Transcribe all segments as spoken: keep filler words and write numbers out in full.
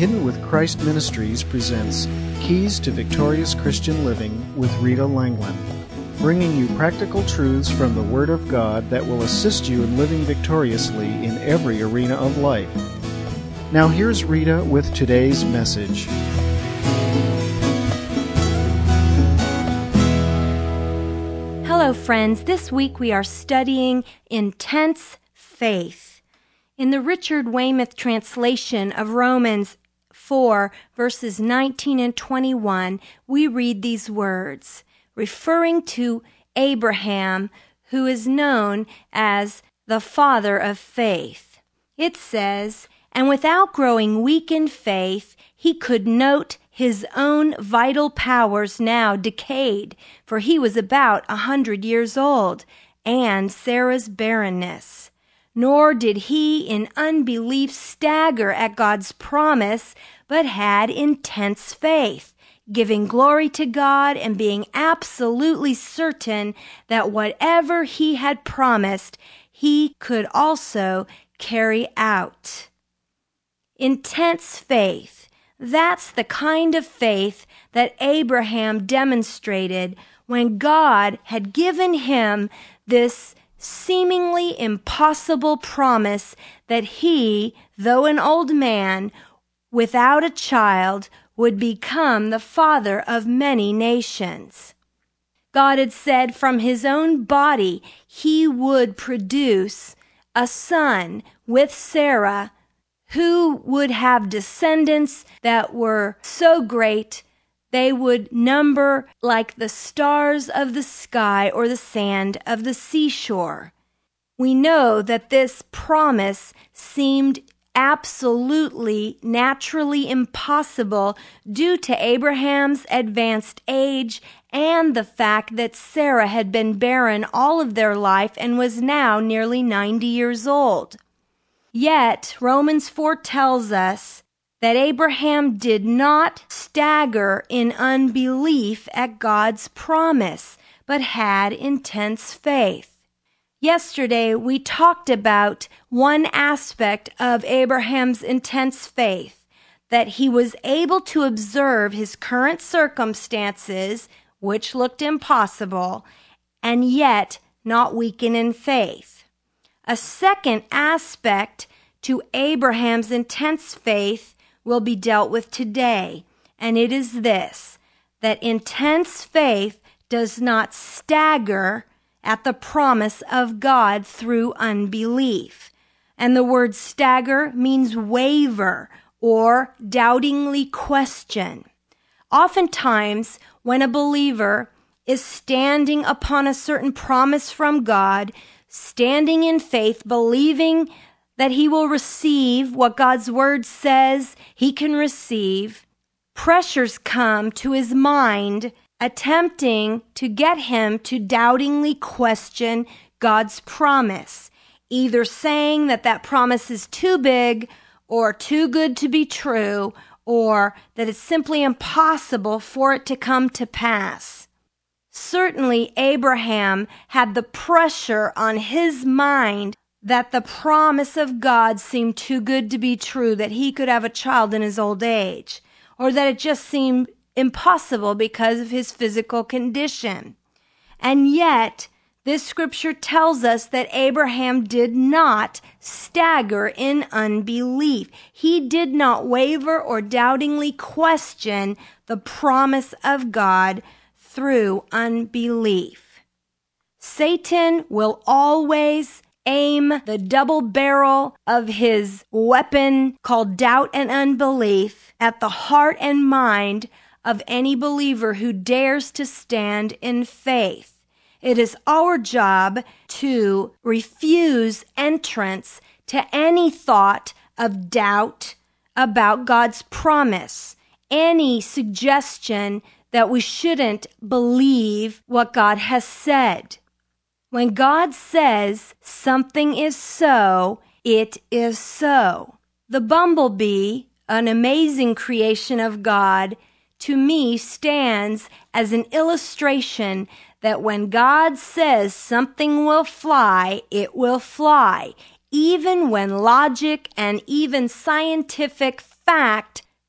Hidden with Christ Ministries presents Keys to Victorious Christian Living with Rita Langland, bringing you practical truths from the Word of God that will assist you in living victoriously in every arena of life. Now here's Rita with today's message. Hello, friends. This week we are studying intense faith. In the Richard Weymouth translation of Romans four, verses nineteen and twenty-one, we read these words, referring to Abraham, who is known as the father of faith. It says, "And without growing weak in faith, he could note his own vital powers now decayed, for he was about a hundred years old, and Sarah's barrenness. Nor did he in unbelief stagger at God's promise, but had intense faith, giving glory to God and being absolutely certain that whatever he had promised, he could also carry out." Intense faith. That's the kind of faith that Abraham demonstrated when God had given him this seemingly impossible promise that he, though an old man, without a child, would become the father of many nations. God had said from his own body he would produce a son with Sarah who would have descendants that were so great they would number like the stars of the sky or the sand of the seashore. We know that this promise seemed absolutely naturally impossible due to Abraham's advanced age and the fact that Sarah had been barren all of their life and was now nearly ninety years old. Yet, Romans four tells us that Abraham did not stagger in unbelief at God's promise, but had intense faith. Yesterday, we talked about one aspect of Abraham's intense faith, that he was able to observe his current circumstances, which looked impossible, and yet not weaken in faith. A second aspect to Abraham's intense faith will be dealt with today, and it is this, that intense faith does not stagger at the promise of God through unbelief. And the word stagger means waver or doubtingly question. Oftentimes, when a believer is standing upon a certain promise from God, standing in faith, believing that he will receive what God's word says he can receive, pressures come to his mind attempting to get him to doubtingly question God's promise, either saying that that promise is too big or too good to be true, or that it's simply impossible for it to come to pass. Certainly, Abraham had the pressure on his mind that the promise of God seemed too good to be true, that he could have a child in his old age, or that it just seemed impossible because of his physical condition. And yet, this scripture tells us that Abraham did not stagger in unbelief. He did not waver or doubtingly question the promise of God through unbelief. Satan will always aim the double barrel of his weapon called doubt and unbelief at the heart and mind of any believer who dares to stand in faith. It is our job to refuse entrance to any thought of doubt about God's promise, any suggestion that we shouldn't believe what God has said. When God says something is so, it is so. The bumblebee, an amazing creation of God, to me stands as an illustration that when God says something will fly, it will fly, even when logic and even scientific fact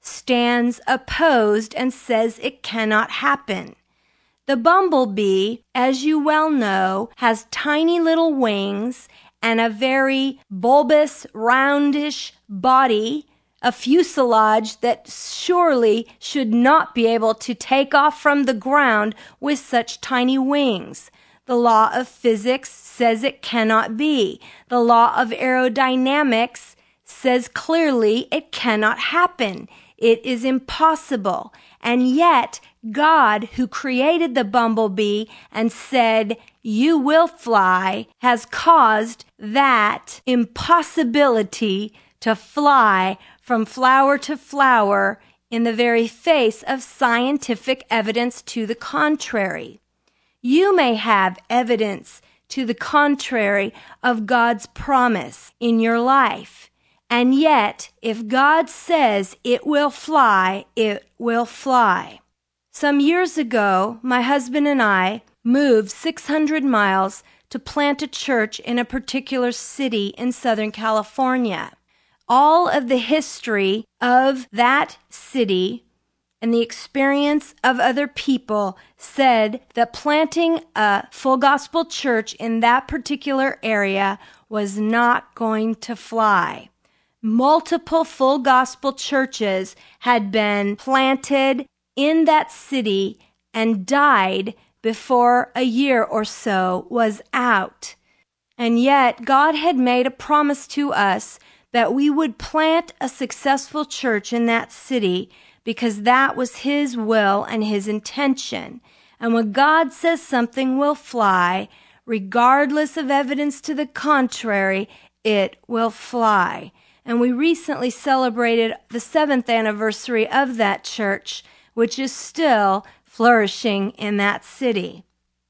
stands opposed and says it cannot happen. The bumblebee, as you well know, has tiny little wings and a very bulbous, roundish body, a fuselage that surely should not be able to take off from the ground with such tiny wings. The law of physics says it cannot be. The law of aerodynamics says clearly it cannot happen. It is impossible. And yet, God, who created the bumblebee and said, "You will fly," has caused that impossibility to fly from flower to flower in the very face of scientific evidence to the contrary. You may have evidence to the contrary of God's promise in your life. And yet, if God says it will fly, it will fly. Some years ago, my husband and I moved six hundred miles to plant a church in a particular city in Southern California. All of the history of that city and the experience of other people said that planting a full gospel church in that particular area was not going to fly. Multiple full gospel churches had been planted in that city and died before a year or so was out. And yet God had made a promise to us that we would plant a successful church in that city because that was His will and His intention. And when God says something will fly, regardless of evidence to the contrary, it will fly. And we recently celebrated the seventh anniversary of that church, which is still flourishing in that city.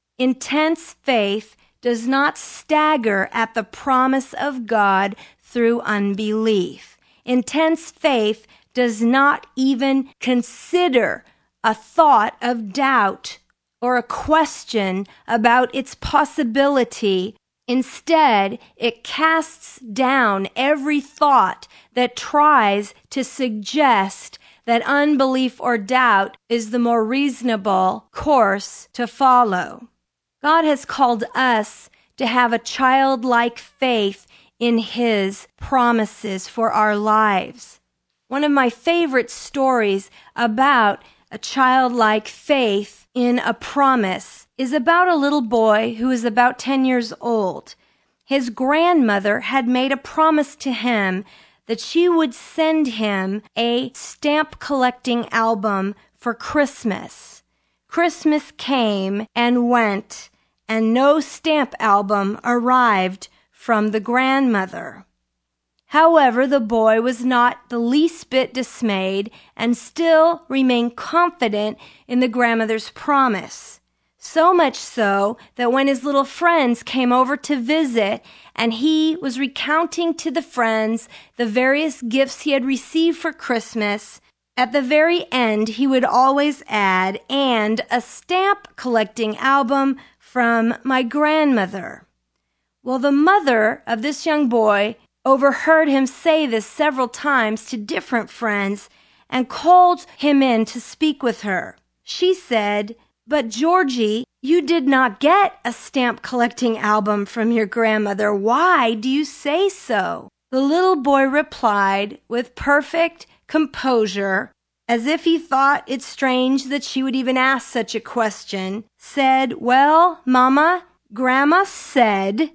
Intense faith does not stagger at the promise of God through unbelief. Intense faith does not even consider a thought of doubt or a question about its possibility. Instead, it casts down every thought that tries to suggest that unbelief or doubt is the more reasonable course to follow. God has called us to have a childlike faith in His promises for our lives. One of my favorite stories about a childlike faith in a promise is about a little boy who is about ten years old. His grandmother had made a promise to him that she would send him a stamp collecting album for Christmas. Christmas came and went, and no stamp album arrived from the grandmother. However, the boy was not the least bit dismayed and still remained confident in the grandmother's promise. So much so that when his little friends came over to visit and he was recounting to the friends the various gifts he had received for Christmas, at the very end he would always add, "and a stamp collecting album from my grandmother." Well, the mother of this young boy overheard him say this several times to different friends and called him in to speak with her. She said, "But Georgie, you did not get a stamp collecting album from your grandmother. Why do you say so?" The little boy replied with perfect composure, as if he thought it strange that she would even ask such a question, said, "Well, Mama, Grandma said,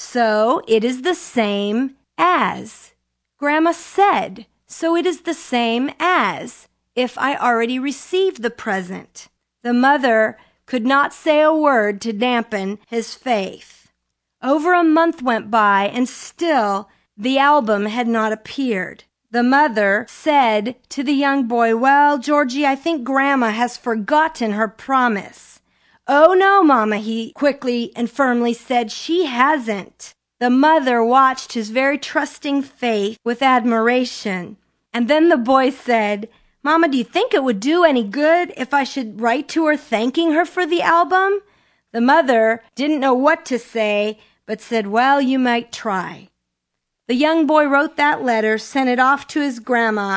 so it is the same as. Grandma said, so it is the same as if I already received the present." The mother could not say a word to dampen his faith. Over a month went by, and still the album had not appeared. The mother said to the young boy, "Well, Georgie, I think Grandma has forgotten her promise." "Oh, no, Mama," he quickly and firmly said, "she hasn't." The mother watched his very trusting faith with admiration. And then the boy said, "Mama, do you think it would do any good if I should write to her thanking her for the album?" The mother didn't know what to say, but said, "Well, you might try." The young boy wrote that letter, sent it off to his grandma,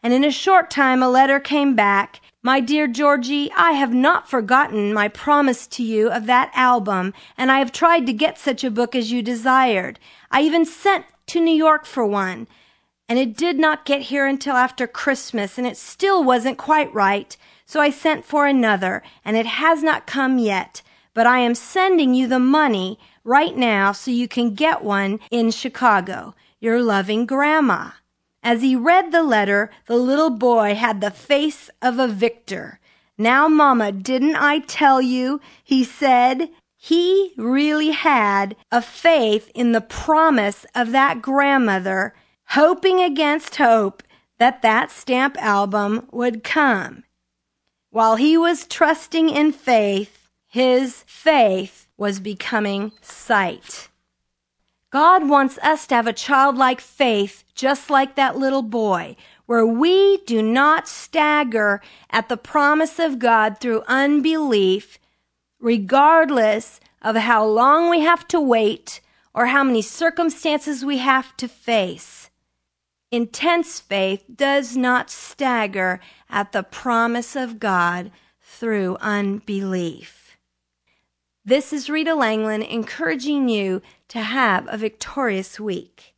And in a short time a letter came back. My dear Georgie, I have not forgotten my promise to you of that album, and I have tried to get such a book as you desired. I even sent to New York for one, and it did not get here until after Christmas, and it still wasn't quite right, so I sent for another, and it has not come yet. But I am sending you the money right now so you can get one in Chicago. Your loving Grandma. As he read the letter, the little boy had the face of a victor. Now, Mama, didn't I tell you? He said. He really had a faith in the promise of that grandmother, hoping against hope that that stamp album would come. While he was trusting in faith, his faith was becoming sight. God wants us to have a childlike faith just like that little boy, where we do not stagger at the promise of God through unbelief, regardless of how long we have to wait or how many circumstances we have to face. Intense faith does not stagger at the promise of God through unbelief. This is Rita Langland encouraging you to have a victorious week.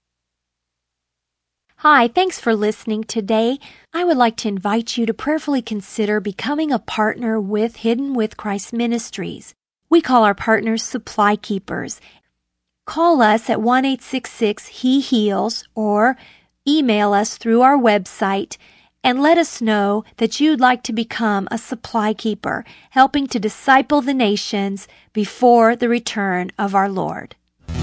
Hi, thanks for listening today. I would like to invite you to prayerfully consider becoming a partner with Hidden with Christ Ministries. We call our partners Supply Keepers. Call us at one eight six six He Heals or email us through our website and let us know that you'd like to become a supply keeper, helping to disciple the nations before the return of our Lord.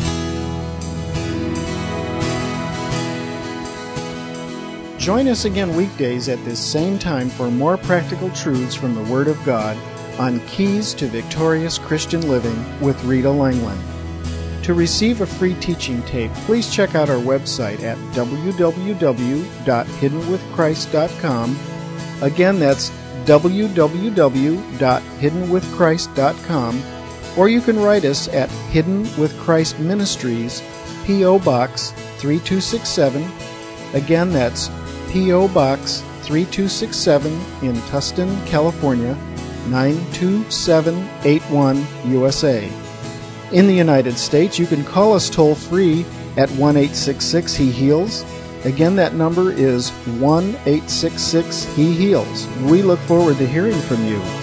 Join us again weekdays at this same time for more practical truths from the Word of God on Keys to Victorious Christian Living with Rita Langland. To receive a free teaching tape, please check out our website at w w w dot hidden with christ dot com. Again, that's w w w dot hidden with christ dot com, or you can write us at Hidden with Christ Ministries, P O. Box three two six seven. Again, that's P O. Box three two six seven in Tustin, California, nine two seven eight one, U S A. In the United States, you can call us toll-free at one eight six six He Heals. Again, that number is one eight six six He Heals. We look forward to hearing from you.